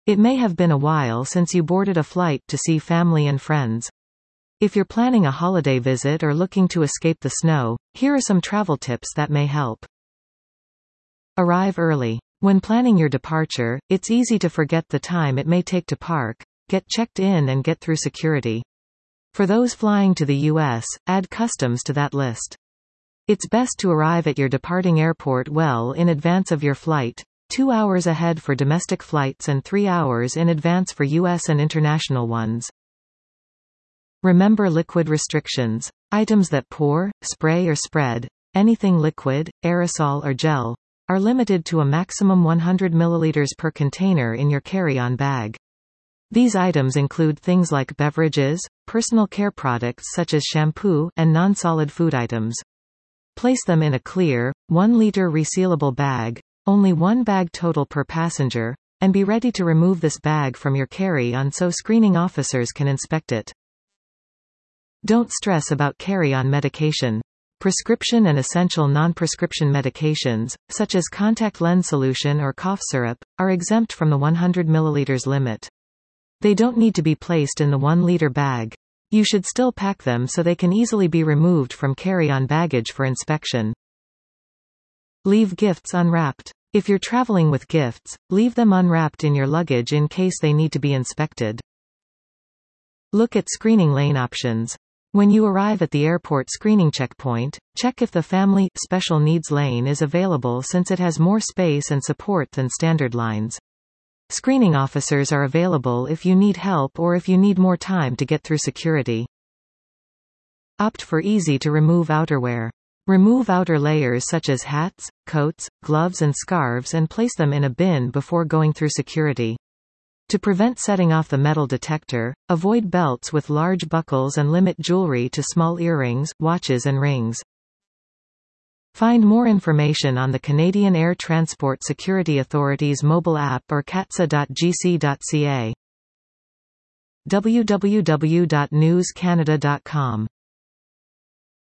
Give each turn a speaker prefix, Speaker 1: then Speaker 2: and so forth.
Speaker 1: It may have been a while since you boarded a flight to see family and friends. If you're planning a holiday visit or looking to escape the snow, here are some travel tips that may help. Arrive early. When planning your departure, it's easy to forget the time it may take to park, get checked in and get through security. For those flying to the U.S., add customs to that list. It's best to arrive at your departing airport well in advance of your flight, 2 hours ahead for domestic flights and 3 hours in advance for U.S. and international ones. Remember liquid restrictions. Items that pour, spray or spread, anything liquid, aerosol or gel, are limited to a maximum 100 milliliters per container in your carry-on bag. These items include things like beverages, personal care products such as shampoo, and non-solid food items. Place them in a clear, 1-liter resealable bag, only one bag total per passenger, and be ready to remove this bag from your carry-on so screening officers can inspect it. Don't stress about carry-on medication. Prescription and essential non-prescription medications, such as contact lens solution or cough syrup, are exempt from the 100 milliliters limit. They don't need to be placed in the 1-liter bag. You should still pack them so they can easily be removed from carry-on baggage for inspection. Leave gifts unwrapped. If you're traveling with gifts, leave them unwrapped in your luggage in case they need to be inspected. Look at screening lane options. When you arrive at the airport screening checkpoint, check if the Family Special Needs lane is available since it has more space and support than standard lines. Screening officers are available if you need help or if you need more time to get through security. Opt for easy-to-remove outerwear. Remove outer layers such as hats, coats, gloves and scarves and place them in a bin before going through security. To prevent setting off the metal detector, avoid belts with large buckles and limit jewelry to small earrings, watches and rings. Find more information on the Canadian Air Transport Security Authority's mobile app or catsa.gc.ca. www.newscanada.com